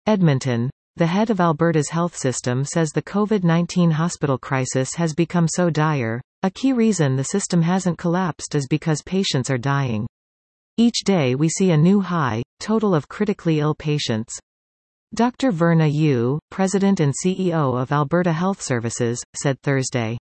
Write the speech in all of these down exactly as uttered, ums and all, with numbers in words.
Edmonton. The head of Alberta's health system says the COVID nineteen hospital crisis has become so dire. A key reason the system hasn't collapsed is because patients are dying. Each day we see a new high total of critically ill patients. Doctor Verna Yu, president and C E O of Alberta Health Services, said Thursday.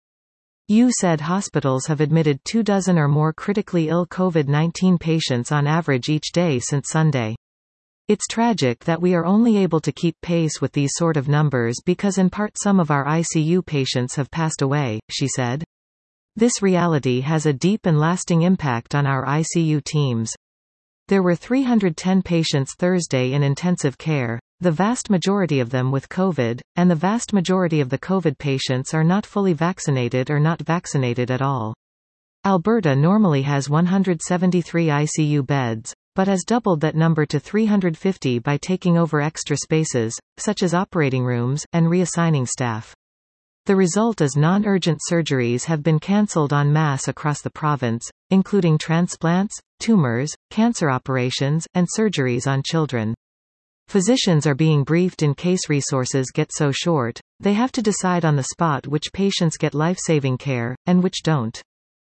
Yu said hospitals have admitted two dozen or more critically ill COVID nineteen patients on average each day since Sunday. It's tragic that we are only able to keep pace with these sort of numbers because in part some of our I C U patients have passed away, she said. This reality has a deep and lasting impact on our I C U teams. There were three hundred ten patients Thursday in intensive care, the vast majority of them with COVID, and the vast majority of the COVID patients are not fully vaccinated or not vaccinated at all. Alberta normally has one hundred seventy-three I C U beds, but has doubled that number to three hundred fifty by taking over extra spaces, such as operating rooms, and reassigning staff. The result is non-urgent surgeries have been cancelled en masse across the province, including transplants, tumors, cancer operations, and surgeries on children. Physicians are being briefed in case resources get so short, they have to decide on the spot which patients get life-saving care, and which don't.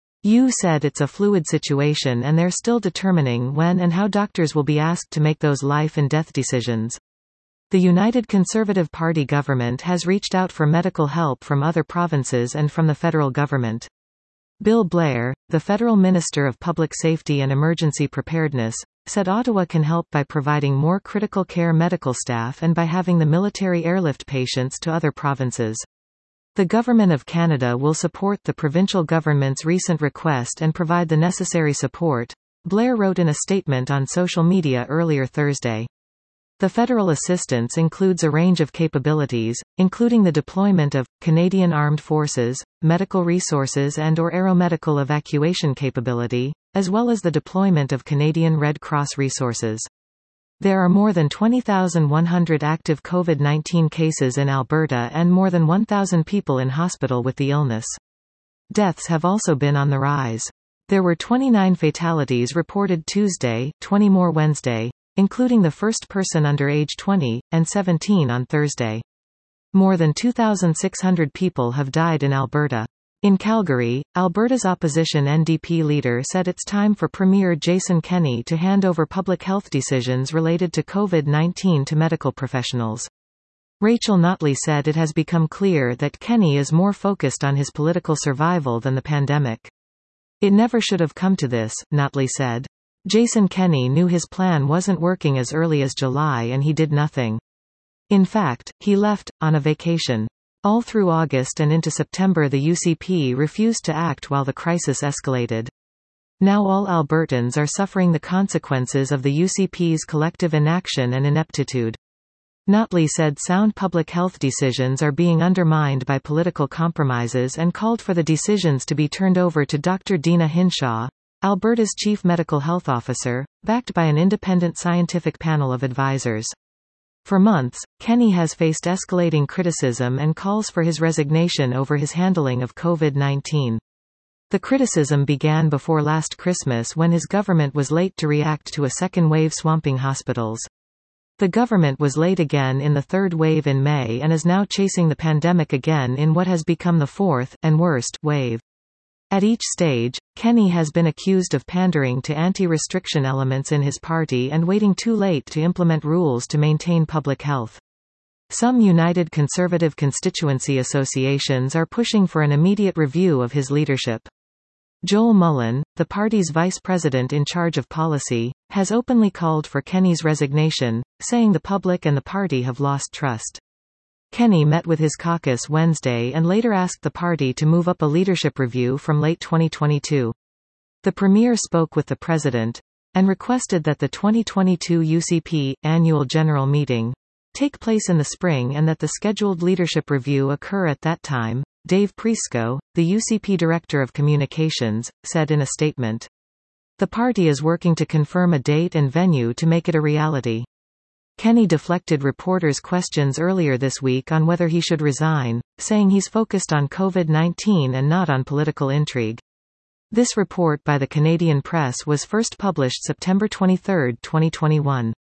Yu said it's a fluid situation and they're still determining when and how doctors will be asked to make those life and death decisions. The United Conservative Party government has reached out for medical help from other provinces and from the federal government. Bill Blair, the federal Minister of Public Safety and Emergency Preparedness, said Ottawa can help by providing more critical care medical staff and by having the military airlift patients to other provinces. The Government of Canada will support the provincial government's recent request and provide the necessary support, Blair wrote in a statement on social media earlier Thursday. The federal assistance includes a range of capabilities, including the deployment of Canadian Armed Forces, medical resources and or aeromedical evacuation capability, as well as the deployment of Canadian Red Cross resources. There are more than twenty thousand one hundred active COVID nineteen cases in Alberta and more than one thousand people in hospital with the illness. Deaths have also been on the rise. There were twenty-nine fatalities reported Tuesday, twenty more Wednesday, including the first person under age twenty, and seventeen on Thursday. More than two thousand six hundred people have died in Alberta. In Calgary, Alberta's opposition N D P leader said it's time for Premier Jason Kenney to hand over public health decisions related to COVID nineteen to medical professionals. Rachel Notley said it has become clear that Kenney is more focused on his political survival than the pandemic. It never should have come to this, Notley said. Jason Kenney knew his plan wasn't working as early as July and he did nothing. In fact, he left, on a vacation. All through August and into September the U C P refused to act while the crisis escalated. Now all Albertans are suffering the consequences of the U C P's collective inaction and ineptitude. Notley said sound public health decisions are being undermined by political compromises and called for the decisions to be turned over to Doctor Deena Hinshaw, Alberta's chief medical health officer, backed by an independent scientific panel of advisors. For months, Kenney has faced escalating criticism and calls for his resignation over his handling of COVID nineteen. The criticism began before last Christmas when his government was late to react to a second wave swamping hospitals. The government was late again in the third wave in May and is now chasing the pandemic again in what has become the fourth, and worst, wave. At each stage, Kenney has been accused of pandering to anti-restriction elements in his party and waiting too late to implement rules to maintain public health. Some United Conservative constituency associations are pushing for an immediate review of his leadership. Joel Mullen, the party's vice president in charge of policy, has openly called for Kenney's resignation, saying the public and the party have lost trust. Kenney met with his caucus Wednesday and later asked the party to move up a leadership review from late twenty twenty-two. The premier spoke with the president and requested that the twenty twenty-two U C P annual general meeting take place in the spring and that the scheduled leadership review occur at that time, Dave Prisco, the U C P Director of Communications, said in a statement. The party is working to confirm a date and venue to make it a reality. Kenney deflected reporters' questions earlier this week on whether he should resign, saying he's focused on COVID nineteen and not on political intrigue. This report by the Canadian Press was first published September twenty-third, twenty twenty-one.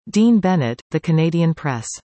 Dean Bennett, The Canadian Press.